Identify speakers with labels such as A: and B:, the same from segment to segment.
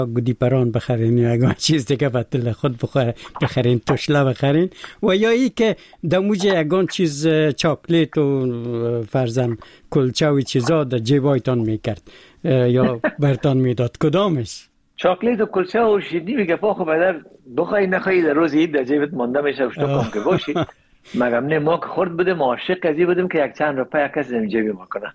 A: گودیپران بخرین یا اگه چیز دیگه بطل خود بخرین تشله بخرین و یا ای که دموجه یگان چیز چاکلیت و فرزن کلچه و چیزا در جیبایتان میکرد یا برتان میداد؟ کدامش؟
B: چاکلیت و کلچه و شیرینی میگه خب بدر بخوای نخوای در روز عید در جیبت مانده میشه و کم که باشی. مگم نه ما که خورد بودیم عاشق قضیه بودیم که یک چند روپیه کسی در جیبی ما کنه.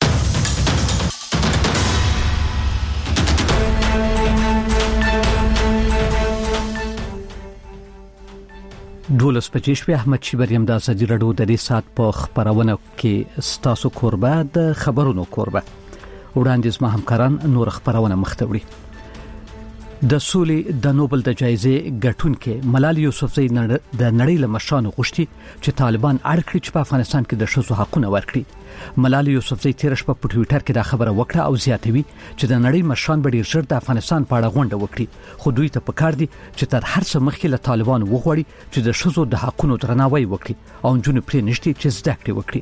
C: دولس پچیش احمد شیبریم د ازادي رادیو د دې سات په خبرونه کې ستاسو کوربه د خبرونو کوربه وړاندیز ما همکاران نور خبرونه مختوري. د سولې د نوبل د جایزې ګټونکې ملالۍ یوسفزۍ د نړۍ له مشرانو غوښتي چې طالبان اړ کړي چې په افغانستان کې د ښځو حقونه ورکړي. ملالۍ یوسفزۍ تیر شپه په ټوئیټر کې دا خبره وکړه او زیاتوي چې د نړۍ مشران به ډیر ژر د افغانستان په اړه غونډه وکړي، خو دوی ته پکار دي چې تر هر څه مخکې له طالبان وغواړي چې د ښځو د حقونو درناوی وکړي او نجونې پرې نشي چې زده کړې وکړي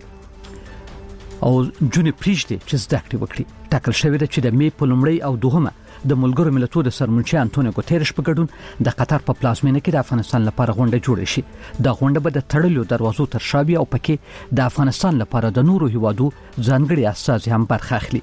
C: ټاکل شوی دی چې د می په لومړۍ او دوهمه د ملګرو ملتونو د سرمنشي انټونیو ګوتيرش په ګډون د قطر په پلازمینه کې د افغانستان لپاره غونډه جوړه شي. دا غونډه به د تړلو دروازو تر شا وي او پکې د افغانستان لپاره د نورو هیوادو ځانګړي استازي هم برخه اخلي.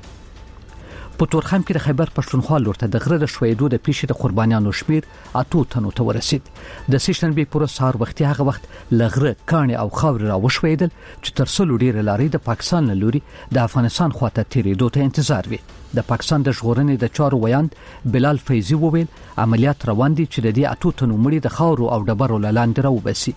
C: په تورخم کې د خیبر پښتونخوا لور ته د غره د شویدو د پیښې د قربانیانو شمیر 8 تنو ته ورسید. د سشنبه پر سهار وختي هغه وخت لغره کاني او خاور را وشویدل چې تر څلو ډیر لاري د پاکستان لوري د افغانستان خواته تیریدو ته انتظار وي. د پاکستان د ژغورنې د چارو ویاند بلال فیضی وویل عملیات روان دي چې د دې 8 تنو مړي د خاورو او ډبرو لاندې راوبسي.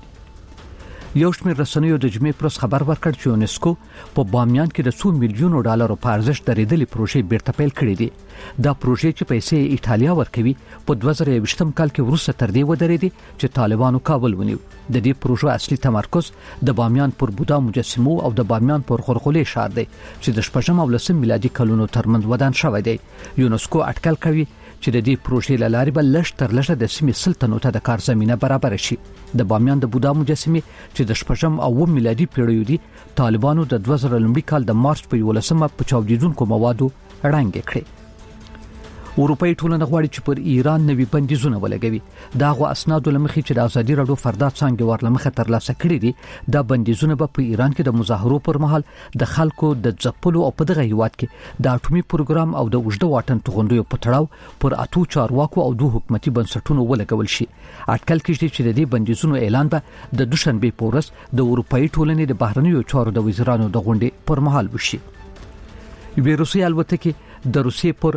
C: یو شمېر رسنیو د جمعې پرس خبر ورکړ چې یونسکو په بامیان کې د 100 میلیونو ډالرو په ارزښت درېدلې پروژې بیرته پیل کړې دي. دا پروژې چې پیسې ایټالیا ورکوي په 2020 کال کې وروسته تر دې ودرېدې چې طالبانو کابل ونیو. د دې پروژو اصلي تمرکز د بامیان پر بودا مجسمو او د بامیان پر غرغلې ښار دی چې د 15 او 10 میلادي کلونو ترمنځ ودان شوی دی. یونسکو اټکل کوي چې د دې پروژې لارې به لږ تر لږه د سیمې سلطنت ته د کار زمينه برابر شي. د بامیان د بودا مجسمه چې د 15 او 9 میلادي پیړیو دي طالبانو د 2000 کال د مارچ په 11مه په چاودیدونکو موادو رنګ کړي. اروپאי ټولنه غواړي چې پر ایران نوي بندیزونه ولګوي. دا غو اسناد لمخې چې د ازادي رادیو فردا څنګه ورلمخه ترلاسه کړي دي دا بندیزونه به په ایران کې د مظاهرو پر مهال د خلکو د ځپلو او په دغه هیواد کې د اټومي پروګرام او د وجده واټن توغندیو په تړاو پر اتو چارواکو او دوه حکومتي بنسټونو ولګول شي. اټکل کېږي چې د دې بندیزونو اعلان به د دوشنبه په ورځ د اروپאי ټولنې د بهرنیو چارو د وزیرانو د غونډې پر مهال وشي. روسیې البته د روسیې پر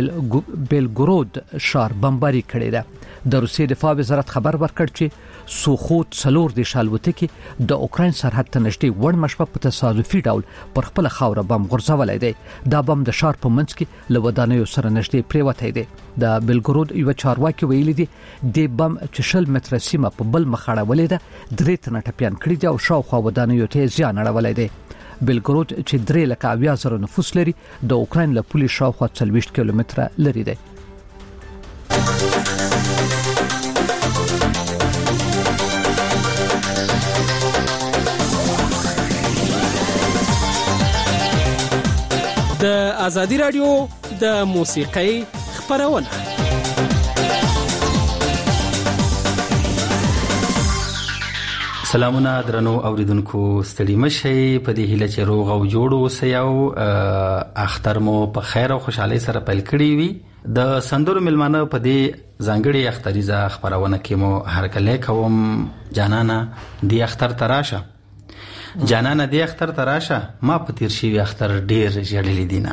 C: بیلګورود ښار بمباري کړی ده. د روسیې دفاع وزارت خبر ورکړ چې سوخوت 4 د شالوتکي د اوکراین سرحد ته نږدې وړمشپه په تصادفي ډول پر خپل خاوره بم غورځولای دی. دا بم د ښار په منځ کې لودانیو سره نږدې پریوتی دی. د بیلګورود یو چارواکي ویلي دی د بم چې 20 متره سیمه په بل مخاړه ولې ده 3 تنه ټپيان کړی دی او شاوخوا ودانیو ته زیان اړولای دی. بیلګورود چې 3,000 نفوس لري د اوکراین له پولې شاوخوا 40 کیلومتره لري دی.
D: د ازادي رادیو د موسیقۍ خبرونه
E: سلامونه درنو اوریدونکو ستړي مشي په دې هیله چې روغ او جوړ اوسئ او اختر مو په خیر او خوشحالي سره پیل کړی وي. د سندرو ملمانه په دې ځانګړي اختریزه خبرونه کې مو هرکله کوم جانانا دی اختر تراشه جانانا دی اختر تراشه ما په تیر شي اختر ډیر جړلې دینه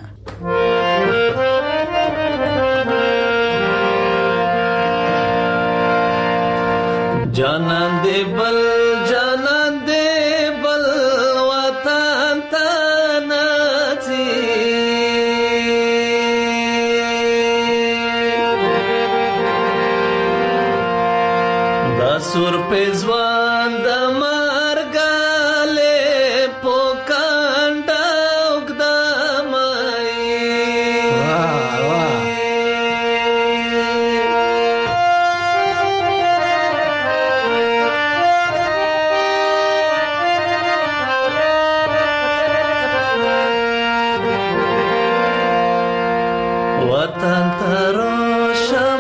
F: جانان دے بل جانان دے بل وطن تناچی دا سور پیزوان دا مرگالے پوکانڈا اگدامائی وطن تروشا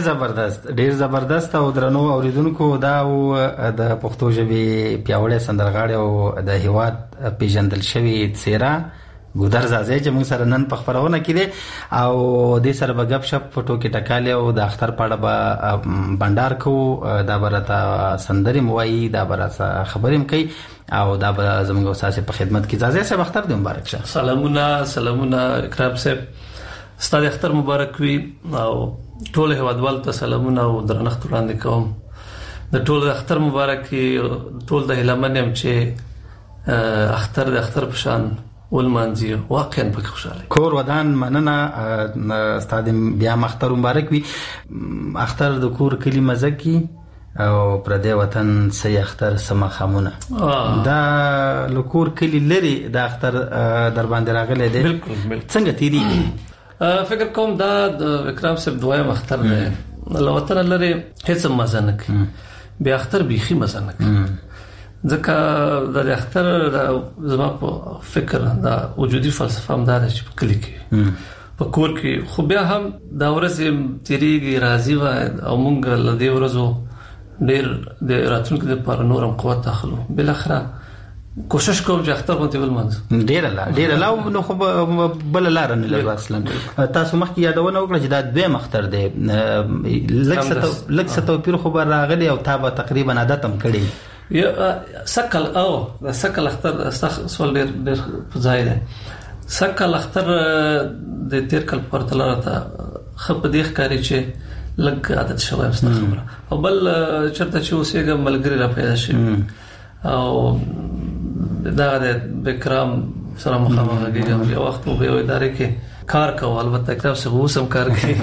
E: ډیر زبردست او درنو اوریدونکو دا د پښتو ژبې پیاوړی سندرغاړی او د هیواد پیژندل شوی څیره ګودر زازی چې موږ سره نن په خبرونه کې دي او د سره به غب شپ فوټو کې ټکاله او د اختر پاړه به بندر کو دا برته سندري موایي دا برته خبرېم کوي او دا به زموږ اساس په خدمت کې زازی صاحب اختر دې مبارک شه.
F: سلامونه اکرام صاحب، ستاسو اختر مبارک وي او ټول هیوادوال ته سلامونه او درنښت وړاندې کوم. د ټول اختر مبارک ټول د هلمنم چې اختر د اختر په شان ولمانځي واقعا په خوشاله
E: کور ودان مننه استاد بیا مختر مبارک وي. اختر د کور کلی مزکی او پر دې وطن سي اختر سما خامونه دا لکور کلی لري د اختر در باندې راغله دي.
F: بالکل
E: څنګه تیری
F: فکر کوم دا د وکرام صاحب دویم اختر دی له وطن لري هیڅ مزه نه کوي بیا اختر بيخي مزه نه کوي ځکه د اختر زما په فکر دا وجودي فلسفه هم دا چې په کلی کې په کور کې خو بیا هم دا ورځ تیریږي راځي او مونږ له دې ورځو ډېر د راتلونکو لپاره نورم قوت اخلو. بل اخره کوشش کوم چې اختر باندې ولمنځ
E: ډېر لا نو خو بل لار نه لري اصلا. تاسو مخکې یادونه وکړه چې دا دویم اختر دی لکه څه توپیر خو راغلی او تابه تقریبا عادتم کړی
F: سکل او سکل اختر سوال ډېر ځای دی. سکل اختر د تیر کال پرتل راته خپ د ښکاری چې لګ عادت شوی است خبره او بل چرته چې اوسېګه ملګری را پیدا شي او دا د بکرام سره مخامخ کېږم یو وخت په یو ادارې کې کار کوم البته کتاب څه وسم کار کوي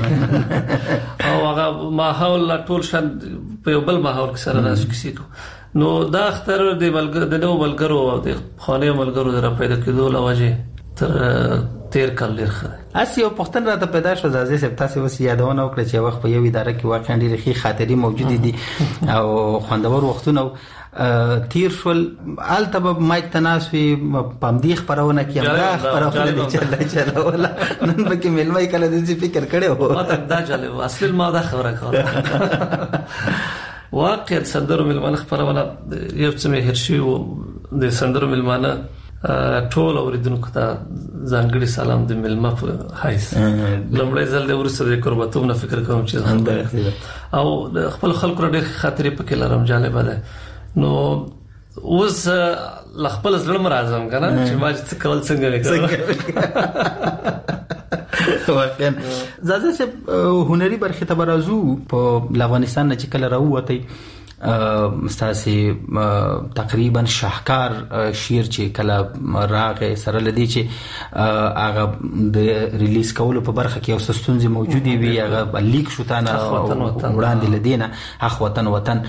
F: او هغه ماحول ټول شان په یو بل ماحول کې سره راځي کیسې کو نو دا اختر د نو ملګرو او د خانه ملګرو در پیدا کېدو لوجه تر تیر کال لري
E: اسی او پښتن راته پیدا شو زازي صاحب تاسو وس یادونه وکړه چې وخت په یو اداره کې واقعا ډېر ښه خاطرې موجود دي او خوندور وختونه تیر شول الته به مایک تناسوي پامدی خبرونه کې امدا خبرونه دي چلا ولا نن به کې ملمای کله دې فکر کړو
F: ما ته دا جالب اصل ما دا خبره کوله واقعا سندرو ملمانه خبرونه یو څه مې هرشي او د سندرو ملمانه ټول اوریدونکو ته ځانګړي سلام د ملما په حیث لمړی ځل د ورسره د قربتوم نه فکر کوم چې او خپل خلکو ډېر خاطرې پکې لرم جالب ده نو اوس خپل ځل مرزم کنه چې ما چې کول څنګه
E: واقعا زازه صاحب هنري برخه ته برازو په افغانستان نه چې کله راووتی مستاسي تقریبا شاهکار شیر چې کله راغې سره لدی چې هغه د ریلیز کولو په برخه کې یو سستونزي موجودي وي هغه لیک شو تانه وړاندې لدینه اخ وطن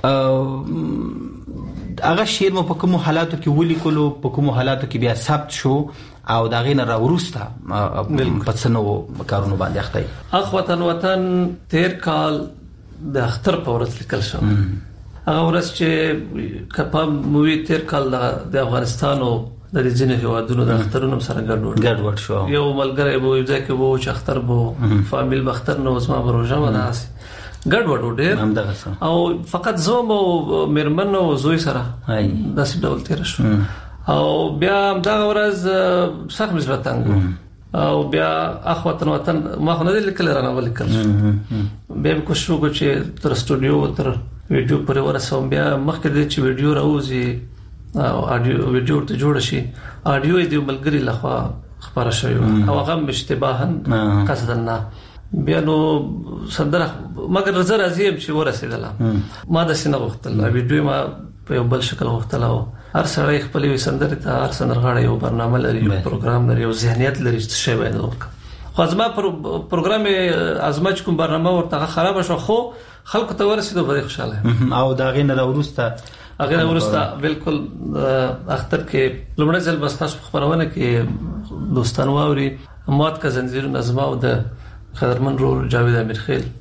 E: هغه شیر مو په کوم حالاتو کې ولیکلو په کوم حالاتو کې بیا ثبت شو او دا غینه راورسته په څنو کارونو باندې اخته
F: اخ وطن تیر کال د اختر په ورځ لیکل شو هغه ورځ چې کپا مووی تیر کال د افغانستان او د ځینې هیوادونو د اخترونو سره ګډوډ شو یو ملګری به ځکه وو چې اختر بو فامیل بختر نو زما بروجه وداس ګډوډ ډېر او فقط زوم او مرمن او زوی سره داسې ډول تیر شو او بیا دا ورځ سخت مزه تنګ او بیا اخواتن وطن ما خو نه لیکل رانه ولیکل بیا کوشش وکړ چې تر سټوډیو تر ویډیو پرې ورسوم بیا مخکې د چې ویډیو راوځي او اډیو ویډیو ته جوړ شي اډیو دې ملګری لخوا خبره شوی او هغه مشتباهن قصدن بیا نو صدره مګر زه راځم چې ورسېدل ما د سینه وختل ویډیو ما په یو بل شکل وختل او هر سړی خپل وي سندره ته هر سندرغاړی یو برنامه لري یو پروګرام لري یو ذهنیت لري چې شی باید وکړي خو ازما پروګرام ازما کوم برنامه ورته خراب شو خو خلکو ته ورسېدو به خوشاله
E: او دا غینه راورسته
F: هغه ورسته بالکل اختر کې لومړی ځل بس تاسو خبرونه کې دوستان واوري مات کا زنجیر نظم او د قدرمن رول جاوید امیرخیل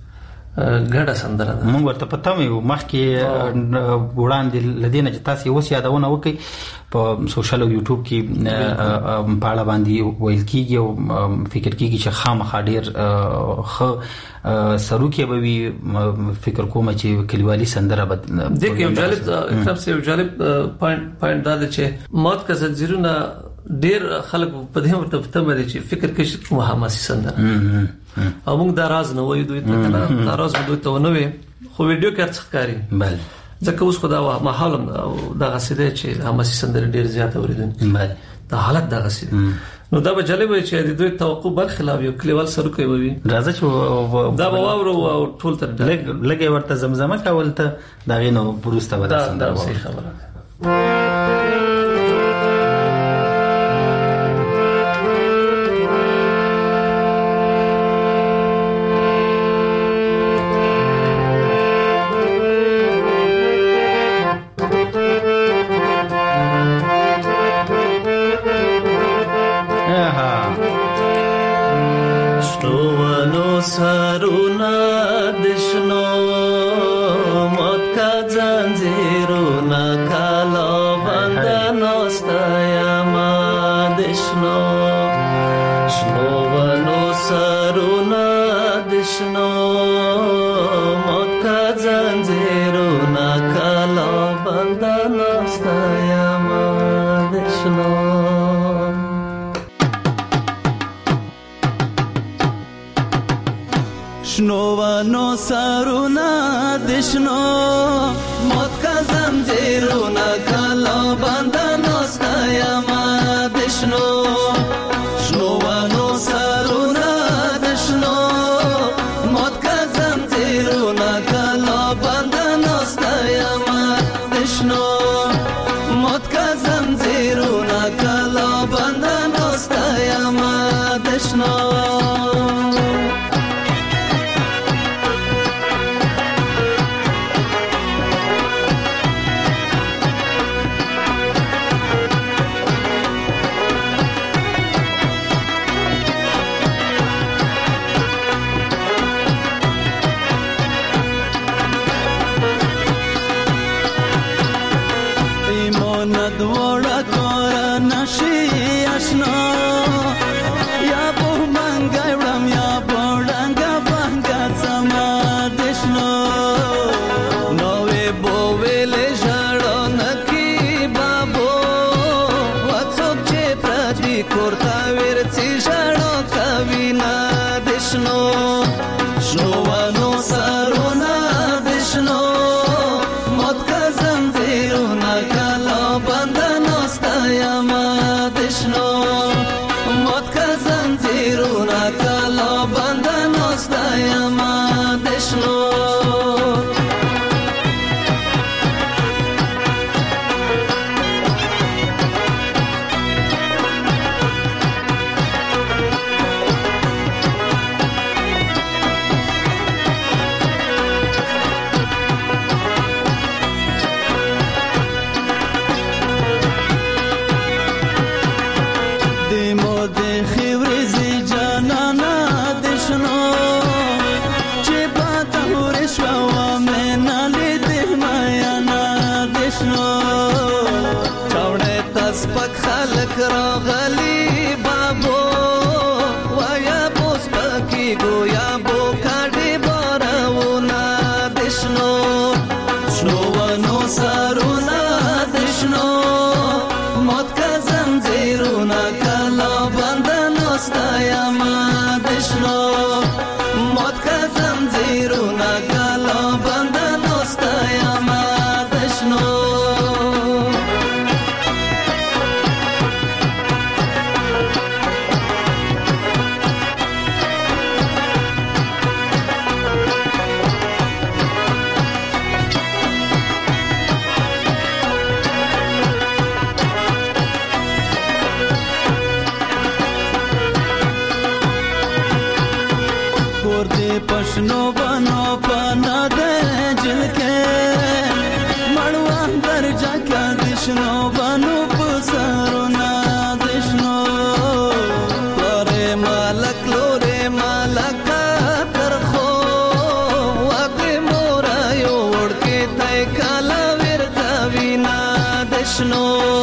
F: ګډه سندره ده.
E: موږ ورته پته مې مخکې وړاندې لدینه چې تاسو اوس یادونه وکړئ په سوشل او یوټیوب کې په اړه باندې ویل کیږي او فکر کیږي چې خامخا ډیر خ سروکي به وي. فکر کوم چې کلیوالي سندره به
F: د یو جالب اکرام سي یو جالب پوینټ دا چې موت کا زنجیرونه ډیر خلک په دې ورته پته مې چې فکر کوي چې حماسي سندره او موږ دا راز نه وایو دوی ته دا راز دوی ته نه وي خو ویډیو کې څه ښکاري.
E: بله
F: ځکه اوس خو دا محالم دا غسیده چې حماسي سندره ډیر زیات اوریدل.
E: بله
F: دا حالت دا غسیده نو دا به جالب وي چې د دوی توقع برخلاف یو کلیوال سره کوي.
E: راځي چې
F: دا به واورو او ټول تر
E: لګي ورته زمزمه کول ته دا غینو پروسته ودا سندره
F: صحیح خبره.
G: سرونا دشنو مات کا زنجیرونا کالا بندنا ستایما دشنو شنو سرونا دشنو مات کا زنجیرونا کالا بندنا ستایما دشنو شنو سرونا دشنو موت کا زنجیرونا کالا بندنا ستایما دشنو شنو سرونا دشنو موت کا زنجیرونا کالا بندنا ستایما دشنو موت کا زنجیرونا کالا بندنا ستایما دشنو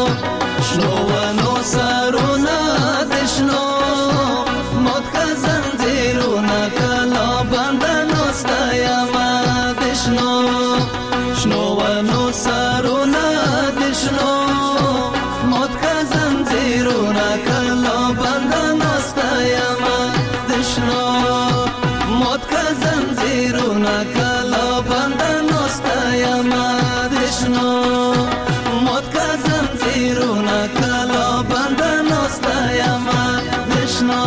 G: شنو ونو سرونه دشنو مات کا زنجیرونه کلا بندنو ستایما دشنو شنو ونو سرونه دشنو مات کا زنجیرونه کلا بندنو ستایما دشنو مات کا زنجیرونه کلا بندنو ستایما دشنو مات کا زنجیرونه کلا بندنو ستایما دشنو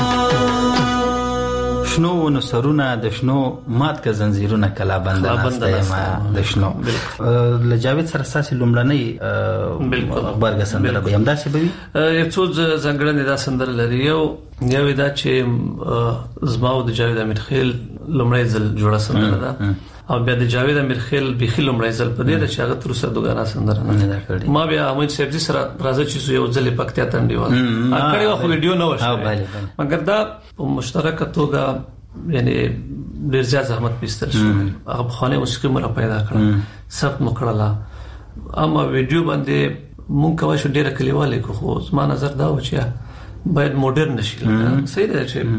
E: شنو ونو سرونه د شنو مات کا زنجیرونه کلا بندنه د شنو لجاوید سره ساسي لومړنۍ خبرګه سندره به همدا څه بوي
F: یو څو ځنګړنې دا سندره لري یو دا چې زما د جاوید امیر خیل لومړی ځل جوړه سندره ده او بیا د جاوید امیر خیل بخیل لومړی ځل په دې د چې هغه تر اوسه دوګانا سندره نه ده کړې ما بیا امید صاحب جی سره راځي چې یو ځل پکتیا تنډي و کړي خو ویډیو نه وشو مګر دا په مشترکه توګه یعنی ډیر زیات زحمت پیستل شو هغه خانه موسیقي مله پیدا کړه سب مکړه اما ویډیو باندې مونږ کوي شو ډیره کلیواله خو زما نظر دا و چې باید موډرن شي صحیح ده چې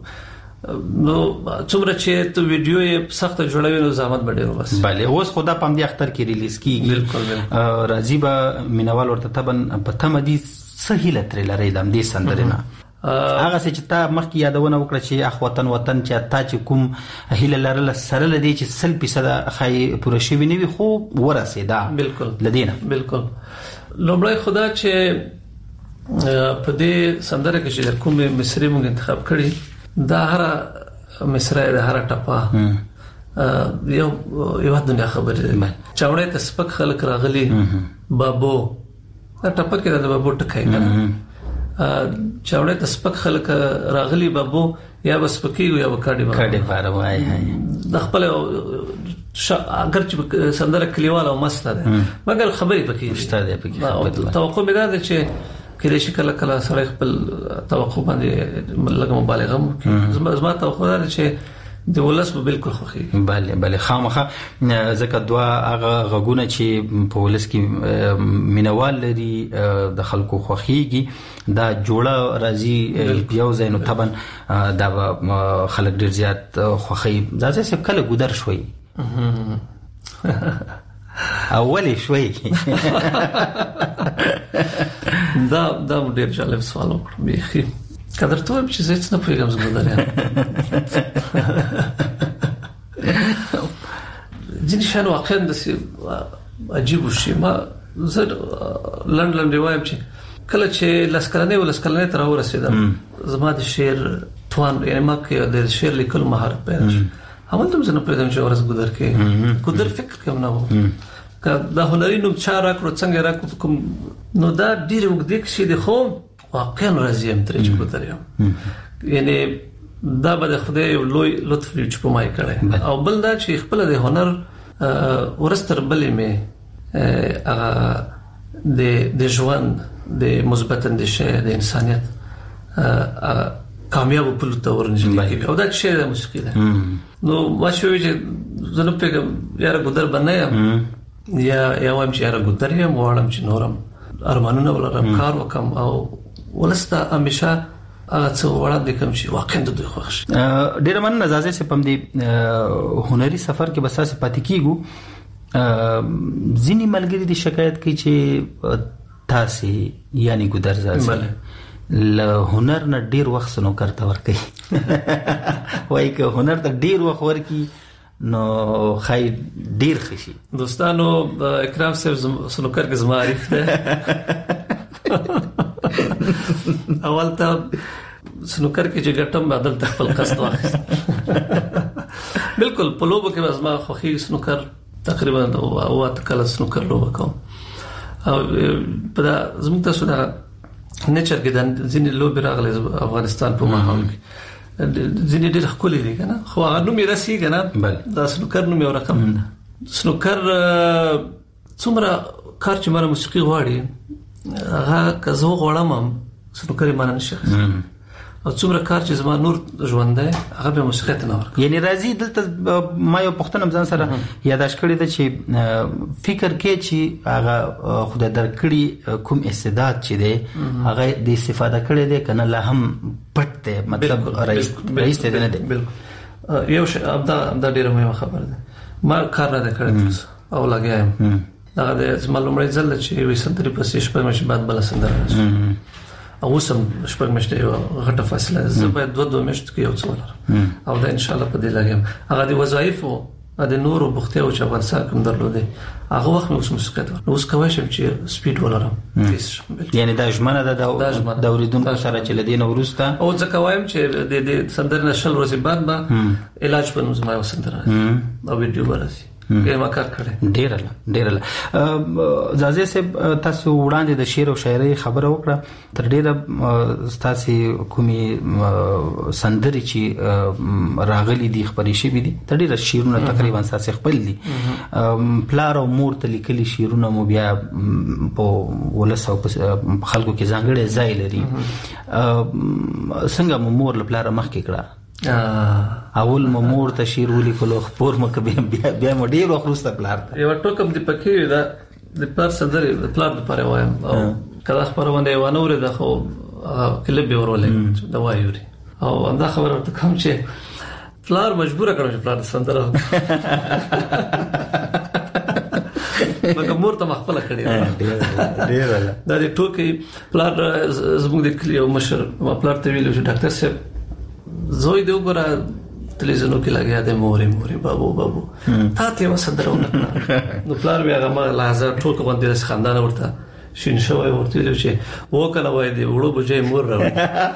F: نو څومره چې ته ویډیو یې سخت جوړوي نو زحمت به ډیر وبس
E: bale اوس خدا پم دي اختر کې ریلیز کیږي
F: بالکل
E: راځي به مینوال ورته تبن په تم دي سهيله تر لري دم دي سندرنا هغه چې تا مخکې یادونه وکړه چې اخوتن وطن چې تا چې کوم هیله لرله سره لدی چې 100% خای پوره شي ویني خو ورسېدا
F: بالکل
E: لدینا
F: بالکل لومړی خدا چې په دې سندره کې چې کوم مصری موږ انتخاب کړی دا هر مصری د هر ټپه یو دنیا خبره ده چاوړې ته سپک خلک راغلي بابو دا ټپه کې د بابو ټکای کنه چاوړې ته سپک خلک راغلي بابو یا بس پکې یا وکړي
E: بار وای
F: د خپل اگر چې سندره کلیواله او مسله ده مګر خبرې پکې
E: شته ده پکې
F: توقع مې ده چې کله چې کله سره خپل توقع باندې لږه مبالغه زما توقع ده چې د ولس به بالکل خوخي
E: bale خامخه ځکه دوا هغه غوونه چې په ولس کې مینوال لري د خلکو خوخيږي دا جوړه راځي یو زینو طبعا دا خلک ډیر زیات خوخي ځکه چې کله ګودر شوي اولی شوي
F: دا ډیر جالب سوال وکړم بيخي قدر ته چې زه څه نه پیغام زګودل یم ځینې شان واقعا د عجیب شي ما زه لندن روایت چې کله چې لسکلنې تر ورسېدم زما د شعر توان یعنی ما کې د شعر لیکل مهارت پیدا شو هم تم زنه پیدا چې ورس ګودر فکر کوم نه و دا هنري نو چا راکړو څنګه راکړو کوم نو دا ډیر وګدې شي د خو واقعا راځي هم ترې چې ګودر یم یعنی دا به خدای یو لوی لطف دی چې په ما کړی او بل دا چې خپل د هنر ورستر بلې مې د ژوند د مثبت اندیشه د انسانیت کامیاب په لور ورنځي او دا چې د موسیقي ده نو واښوي چې زه نو پیګم یاره ګودر باندې یا وایم چې یاره ګودر یم وړم چې نورم ارمانونه ولرم کار وکم او ولسته همیشه هغه څه وړاندې کوم چې واقعا د دوی خوښ
E: ډیر من نزازه سه پم دی هنري سفر کې بس اسه پاتې کیګو ځینی ملګری دي شکایت کوي چې تاسو یعنی ګودر زازه له هنر نه ډیر وخت سنو کرته ور کوي وای که هنر ته ډیر وخت ورکی نو خای ډیر خشي
F: دوستانو اکرام صاحب سنوکر کې زما عارف ده اول ته سنوکر کې چې ګټم بدل خپل قصد واخیست بالکل په لوبو کې زما خوخي سنوکر تقریبا او کله سنوکر لوبه کوم او په زموږ تاسو دا نچر کې د ځینې لوبې راغلي افغانستان په ماحول کې ځینې ډېر ښکلي دي کنه خو هغه نوم یې راسي کنه دا سنوکر نوم یو رقم سنوکر څومره کار چې مانه موسیقي غواړي هغه که زه غواړم سنوکر یې مانه نشي او څومره کار چې زما نور ژوند دی هغه به موسیقي ته نه ورکړم.
E: یعنی راځي دلته ما یو پښتنه ځان سره یاداش کړی ده چې فکر کې چې هغه خدای درکړي کوم استعداد چې دی هغه د استفاده کړی دی کنه لا هم پټ دی مطلب رئیس ته نه دی.
F: بالکل یو شی دا ډیره مهمه خبره ده. ما کار نه کړی او لګیایم دا د معلومه ځل چې وې سندري پسې شپه مې بعد بل سندره او سم شپږ میاشتې غټه فاصله زه باید دوه میاشتې کې یو څه ولرم او دا ان شاء الله په دې لګیم. هغه د وظایفو د نورو بوختي او چې افغانستان کوم درلودي هغه وخت مې اوس موسیقي ته اوس کوم چې سپیډ ولرم.
E: یعنی دا ژمنه ده د اوریدونکو سره چې لدین ورسته
F: او ځکه وایم چې د سندرې نشل ورځې بعد به علاج په نوم زما سندره او ویډیو ورسي ما کار کړی. ډیره
E: زازه صاحب تاسو وړاندې د شعر او شاعري خبره وکړه تر ډیره تاسو کومي سندري چې راغلي دي خبرې شي دي تر ډیره شعرونه تقریبا تاسو خپل دي پلار او مور ته لیکلي شعرونه مو بیا په ولسو خلکو کې ځانګړي ځای لري. څنګه مور له پلار مخ کې کړه اول مور ته شعر ولیکلو خپور مکه بیا مډیر وخرسته پلار ته
F: یو ټوکم دی پکې دا د پلار صدر د پلار لپاره وایم او کله خبرونه یو نور د خو کلب به ورولې دا وایوري او دا خبره ورته کوم چې پلار مجبور کړو چې پلار سندره مګر مور ته مخبل کړی دا د ټوکی پلار زموږ د کلیو مشر ما پلار ته ویلو چې ډاکټر صاحب زوی دی وګوره تلویزیونو کې لګیا دی موري بابو تا ته وسندره نو پلار بیا هغه ما لازم ټوک باندې خاندان ورته شین شوی ورته ویل چې وکړه وای دی وړو بجې مور راو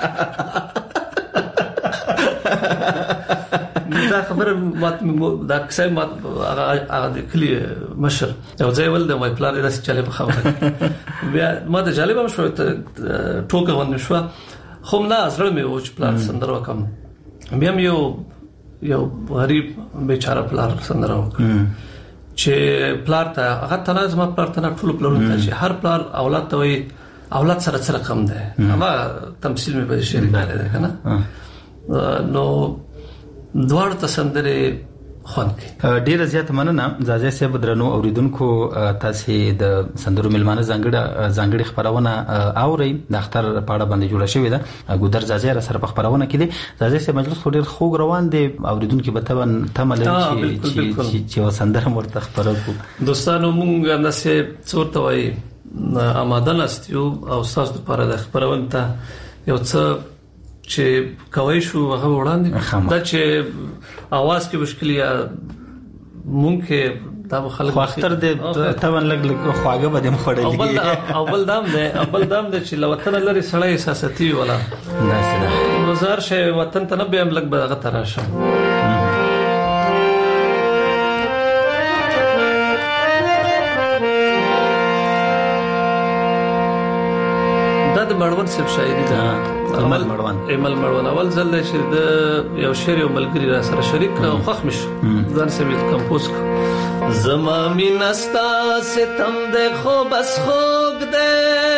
F: دا خبره دا کیسه ما هغه د کلی مشر او ځای ول د مې پلان داسې چاله په خبره بیا ما ته جالب هم شو ټوکه باندې شو خو نه سره مې و چې پلان سندره وکم بیا مې یو غریب بیچاره پلان سندره وکړ چې پلان ته هغه تناز ما پلان ته ټول پلان ته چې هر پلان اولاد ته وي اولاد سره سره کم ده اما تمثيل مې په شعر کې ده کنه نو دوار ته سندره خوان کې
E: ډیره زیات مننه زاځه صاحب درنو اوریدونکو تاسو د سندرو ملمانه ځانګړي خبرونه اوري د اختر پاړه باندې جوړه شوې ده ګودر زاځه را سره خبرونه کې دي زاځه صاحب مجلس ډیر خوږ روان دي اوریدونکو به تمل چې سندره مرته خبرو
F: دوستانو مونږ نسه څورته وای آماده نستیو او تاسو لپاره د خبرونه ته یو څه چې کوي شو هغه وړاندې دا چې आवाज کې مشکل یا مونږه دا خلک
E: اختر دې تمن لګ خواګه بده مخړلې
F: اول دام دې چې لوطن لري سړی احساساتي ولا
E: ناسره
F: نظر شي وطن ته نه به هم لګ به تراشه دا د مړون سب شاعري ده
E: ایمل مړون
F: اول ځل چې د یو شعر یو ملګری را سره شریک او خوښ مش ځان سمې کمپوز زما مینستا ستم دے خو بس خوګ دے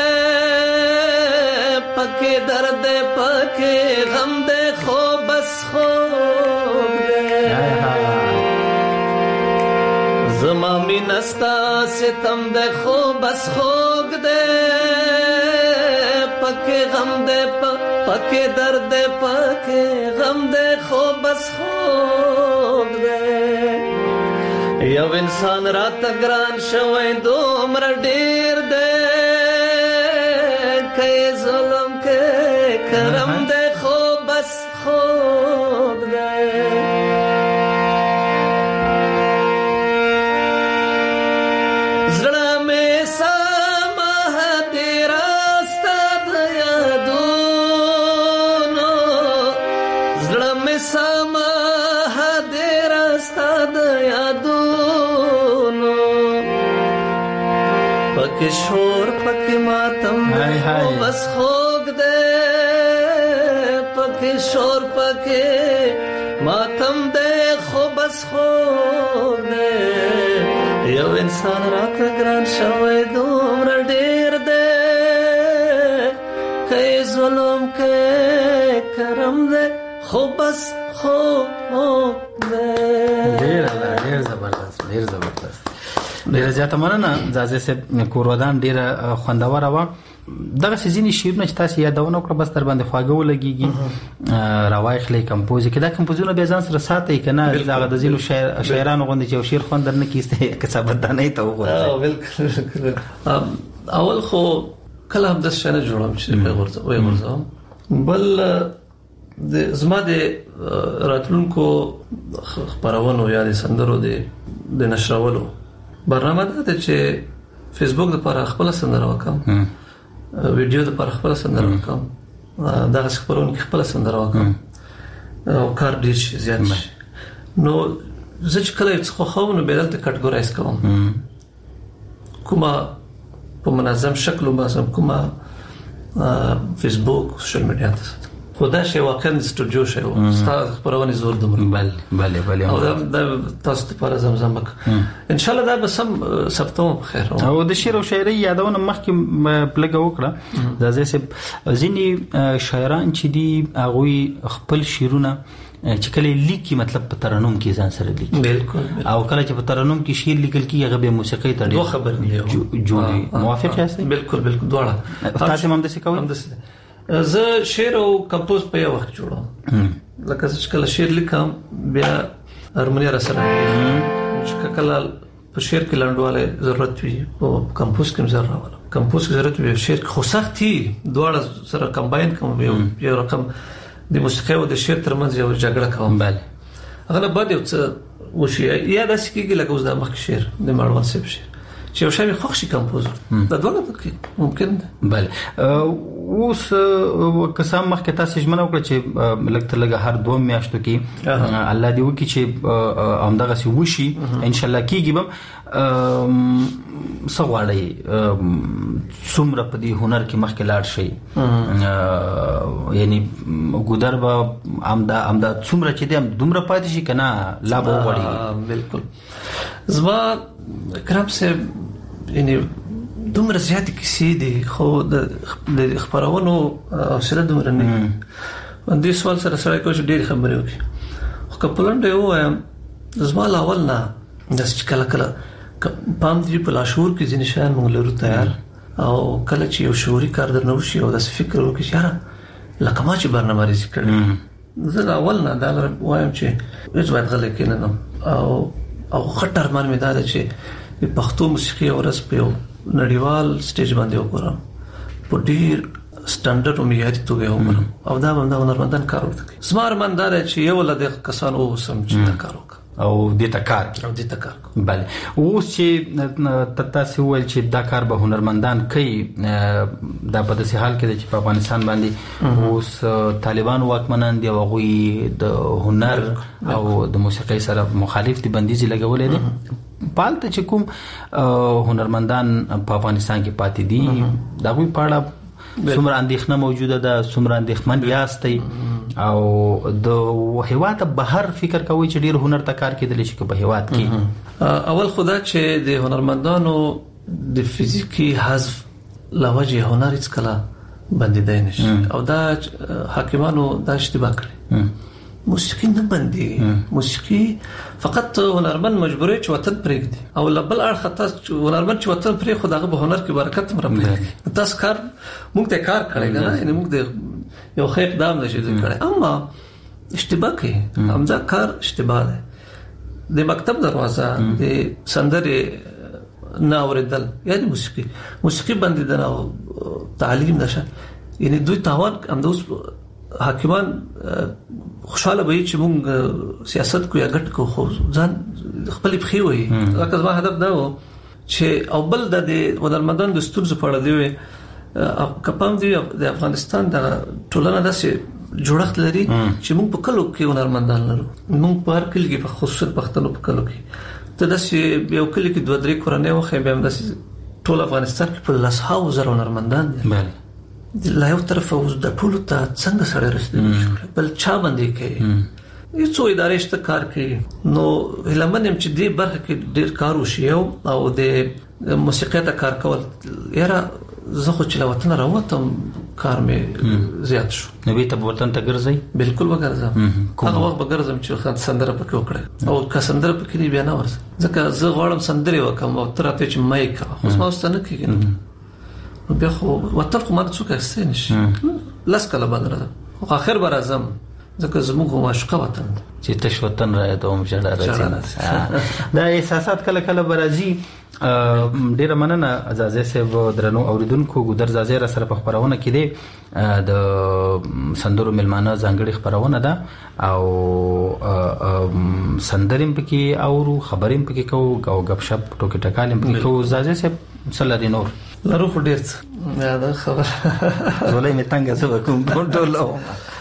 F: پکې درد پکې غم دے خو بس خوګ دے زما مینستا ستم دے خو بس خوګ دے پکې غم دے پکې درد پکې غم دے خو بس خوګ دے یو انسان رات ګران شوی دومره ډیر دے کای ظلم کې کرم دے خو بس خوګ دے پکې شور پکې ماتم بس خوګ دے پکې شور پکې ماتم دے خو بس خوګ دے یو انسان رات ګران شوی دومره ډیر دے کای ظلم کې کرم ده خو بس خو
E: ډیر زبردست ډیر زیاته مننه ځاځي سه کورودان ډیر خوندور و دغه سيزيني شیرونه چې تاسو یادونه کړ بس تر باندې خواږه ولګيږي راوایخلې کمپوز کې دا کمپوزونه به ځان سره ساتي کنه دغه د زینو شاعرانو غوندي چې شعر خوندر نه کیسته کسبت نه ته وګورئ
F: بالکل اول خو کلام د شنه جوړم چې ورځم بل د زما د راتلونکو خبرونو یا د سندرو د نشرولو برنامه ده چې فیسبوک لپاره خپل سندره وکم ویډیو لپاره خپل سندره وکم دا خبرونه خپل سندره وکم او کار ډیر شي زیات شي نو زه چې کله څه خو نو بدلته کټګورایز کوم کومه په منظم شکل وباسم کومه فیسبوک سوشل میډیا ته خدا شي واقعا استودیو شي او ستاسو خبرونه زور دومره
E: بله
F: او دا تاسو ته پر زمزمک ان شاء الله دا به سم سبتم بخیر
E: او د شعر او شاعري یادونه مخکې پلګه وکړه ځکه چې ځینی شاعران چې دي هغه خپل شعرونه چې کله لیکي مطلب په ترنم کې ځان سره لیکي
F: بالکل
E: او کله چې په ترنم کې شعر لیکل کیږي هغه به موسیقي ته
F: دوه خبر دی
E: جوړي موافق یاست
F: بالکل دواړه
E: تاسو هم د څه کوئ
F: زه شعر او کمپوز په یو وخت جوړم لکه چې کله شعر لیکم بیا هارمونی را سره چې کله په شعر کې لاندواله ضرورت وي او کمپوز کې ضرورت کمپوز کې ضرورت وي شعر خو سختي دواړه سره کمباین کوم یو رقم د موسیقي او د شعر ترمنځ یو جګړه کوم
E: بله
F: هغه بعد یو څه وشي یا د سکیږي لکه اوس د مخ شعر د ماړوان سیب شعر چې یو شی خوښ شي کمپوز دا ډول ممکن
E: بله اوس قسم مخکې تاسو ژمنه وکړه چې لکه لګه هر 2 میاشتو کې الله دې وکړي چې همدغه سی وشي ان شاء الله کېږي بم سواړی څومره په دې هنر کې مخکې لاړ شي یعنی ګودر به امدا څومره چې دې دومره پاتې شي کنه لا به وړي
F: بالکل زما کرام سے یعنی دومره زیات کیسې دي خو د خبرونو حوصله دومره نه دي سوال سره کوم ډېر خبرې وکړي خو کپلند یو زما اول نه د کله پام دی په لاشور کې ځینې شان موږ لرو تیار او کله چې یو شعوري کار درنو شي او د فکر وکړي چې یاره لکه ما چې برنامه ریزي کړې زه اول نه دا وایم چې هیڅ باید غلې کینم او خطر مان مې دا چې په پښتو موسیقي اورس په نړیوال سټیج باندې وګورم په ډیر سټانډرډ او معیاري توګه وګورم او دا باندې هنرمندان کار وکړي سمار مندار چې یو لده کسانو سم چې کار وکړي
E: او د تکار بله اوس چې تاسو ول چې دا کار به هنرمندان کوي دا په داسې حال کې چې په افغانستان باندې اوس طالبان واکمنان دي او غوي د هنر او د موسیقي سره مخالف دي بندیزي لګولې دي پالته چې کوم هنرمندان په افغانستان کې پاتې دي دا غوي پاړه څومره اندېښنه موجوده ده څومره اندېښمن یاستئ او د هیواد بهر فکر کوي چې ډیر هنر ته کار کېدلی شي په هیواد کې
F: اول خدا چې د هنرمندانو د فزیکی حذف لوجه هنر هیڅ کله بندیدای نشي او دا حاکمانو دا اشتباه کړی موسیقي نه بندي موسیقي فقط هنرمند مجبورې چې وطن پرېږدي او لبل اړخ تاسو هنرمند چې وطن پرې خدای په هنر کې برکت مرپلي تاسو کار موږ ته کار کړی نه یعنی موږ د یو خیر اقدام نشي کړی اما اشتباه کوي همدا کار اشتباه ده د مکتب دروازه د سندره نه اوریدل یعنی موسیقي بندیدنه او تعلیم نشه یعنی دوی تاوان هم دوس حاکمان خوشاله وي چې موږ سیاست کو یا ګټ کو خو ځان خپل بخي وي لکه زما هدف دا و چې او بل د هنرمندان د ستونزو په اړه دی کپام دی د افغانستان د ټولنه داسې جوړښت لري چې موږ په کلو کې هنرمندان لرو موږ په هر کلی کې په خصوصا پښتنو په کلو کې ته داسې یو کلی کې 2-3 کورنۍ وخت به هم داسې ټول افغانستان کې په لسهاو زره هنرمندان دي
E: بله
F: لا یو طرف اوس د ټولو ته څنګه سره رسېدلی بل چا باندې کوي هیڅ ادارې شته کار کوي نو لمنم چې دې برخه کې ډېر کار وشي او د موسیقي ته کار کول یاره زه خو چې لا وطن راوتم کار مې زیات شو.
E: نو به ته وطن ته ګرځي؟
F: بالکل وګرځم. هغه وخت وګرځم چې خاطر سندره پکې وکړه او که سندره پکې دی بیا نه ورس ځکه زه غواړم سندره وکم او ترته چې مې کا اوس ما واستنه کېږي بیا خو وطن خو مانه څوک استې نشي لاس کله بدره خو اخر بر اعظم ځکه زموږ معشوقه وطن
E: چې تش وطن راځي ته هم ژړا راځي. دا احساسات کله کله برازي. ډیره مننه عزازه صاحب درنو اوریدونکو ګودر زازه را سره په خبرونه کې دي د سندرو ملمانه ځانګړي خبرونه ده او سندریم پکې او خبریم پکې کو او غب شپ ټوکې ټکالم پکې کو. زازه صاحب صلی نور
F: لرو خو ډیر څه دا خبر
E: زولای می تنګ څه کوم کنټرول